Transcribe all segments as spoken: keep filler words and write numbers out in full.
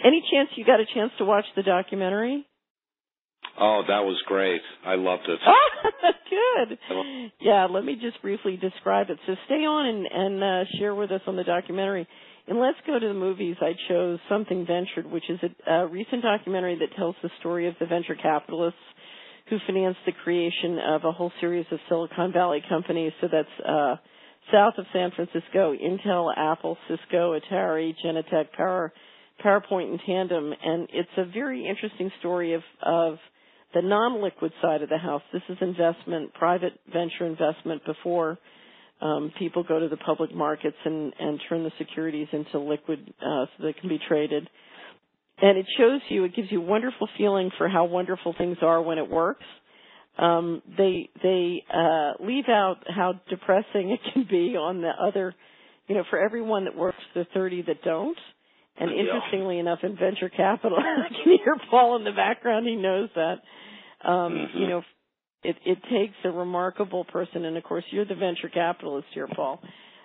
Any chance you got a chance to watch the documentary? Oh, that was great. I loved it. Good. Yeah, let me just briefly describe it. So stay on and, and uh, share with us on the documentary. And let's go to the movies. I chose Something Ventured, which is a, a recent documentary that tells the story of the venture capitalists who financed the creation of a whole series of Silicon Valley companies. So that's uh, south of San Francisco, Intel, Apple, Cisco, Atari, Genentech, Power, PowerPoint, and Tandem. And it's a very interesting story of, of the non-liquid side of the house. This is investment, private venture investment before um, people go to the public markets and, and turn the securities into liquid uh, so they can be traded. And it shows you, it gives you a wonderful feeling for how wonderful things are when it works. Um, they they uh, leave out how depressing it can be on the other, you know, for everyone that works, the thirty that don't. And interestingly enough, in venture capital, I can hear Paul in the background. He knows that. Um, mm-hmm. You know, it, it takes a remarkable person, and of course, you're the venture capitalist here, Paul.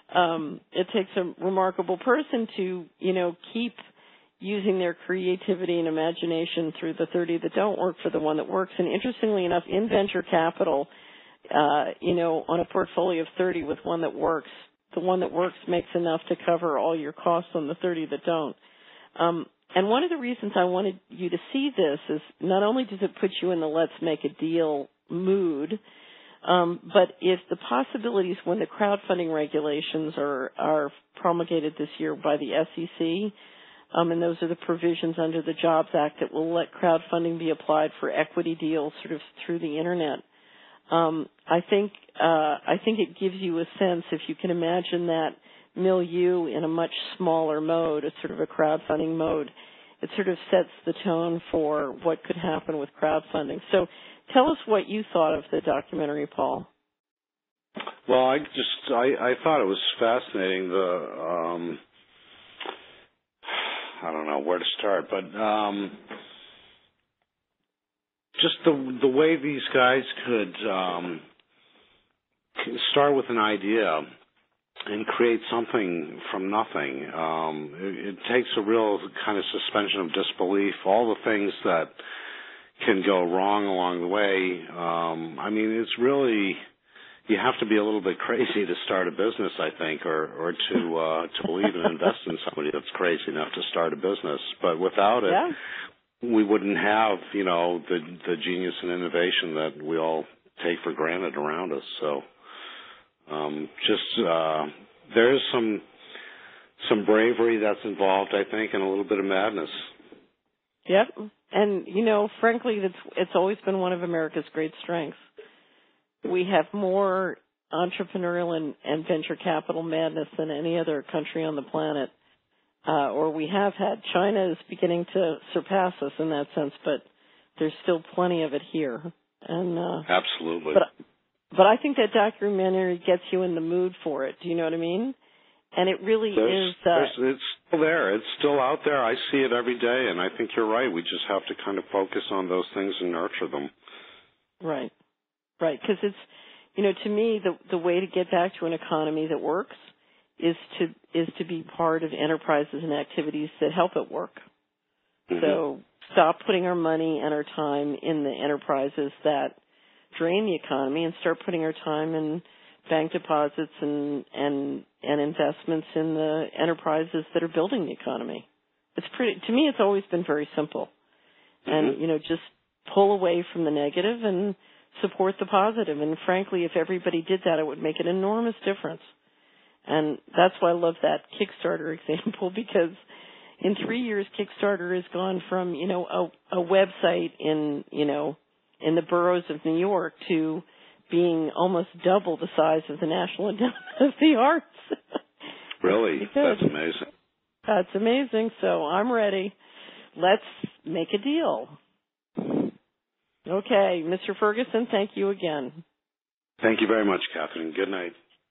Um, it takes a remarkable person to, you know, keep using their creativity and imagination through the thirty that don't work for the one that works. And interestingly enough, in venture capital, uh, you know, on a portfolio of thirty with one that works, the one that works makes enough to cover all your costs on the thirty that don't. Um, and one of the reasons I wanted you to see this is not only does it put you in the let's make a deal mood, um, but if the possibilities when the crowdfunding regulations are, are promulgated this year by the S E C, um, and those are the provisions under the Jobs Act that will let crowdfunding be applied for equity deals sort of through the Internet. Um, I think uh, I think it gives you a sense, if you can imagine that milieu in a much smaller mode, a sort of a crowdfunding mode, it sort of sets the tone for what could happen with crowdfunding. So tell us what you thought of the documentary, Paul. Well, I just I, I thought it was fascinating. The um, I don't know where to start, but um, just the the way these guys could um, start with an idea and create something from nothing. Um, it, it takes a real kind of suspension of disbelief. All the things that can go wrong along the way. Um, I mean, it's really, you have to be a little bit crazy to start a business, I think, or or to uh, to believe and invest in somebody that's crazy enough to start a business. But without it, yeah. we wouldn't have, you know, the the genius and innovation that we all take for granted around us. So. Um, just uh, there's some some bravery that's involved, I think, and a little bit of madness. Yep, and you know, frankly, it's it's always been one of America's great strengths. We have more entrepreneurial and, and venture capital madness than any other country on the planet, uh, or we have had. China is beginning to surpass us in that sense, but there's still plenty of it here. And uh, absolutely. But, But I think that documentary gets you in the mood for it. Do you know what I mean? And it really there's, is. Uh, it's still there. It's still out there. I see it every day, and I think you're right. We just have to kind of focus on those things and nurture them. Right, right. Because it's, you know, to me, the the way to get back to an economy that works is to is to be part of enterprises and activities that help it work. Mm-hmm. So stop putting our money and our time in the enterprises that drain the economy and start putting our time in bank deposits and and and investments in the enterprises that are building the economy. It's pretty, to me, it's always been very simple. Mm-hmm. And, you know, just pull away from the negative and support the positive. And frankly, if everybody did that, it would make an enormous difference. And that's why I love that Kickstarter example, because in three years, Kickstarter has gone from, you know, a, a website in, you know, in the boroughs of New York to being almost double the size of the National Endowment of the Arts. Really? That's amazing. That's amazing. So I'm ready. Let's make a deal. Okay, Mister Ferguson, thank you again. Thank you very much, Catherine. Good night.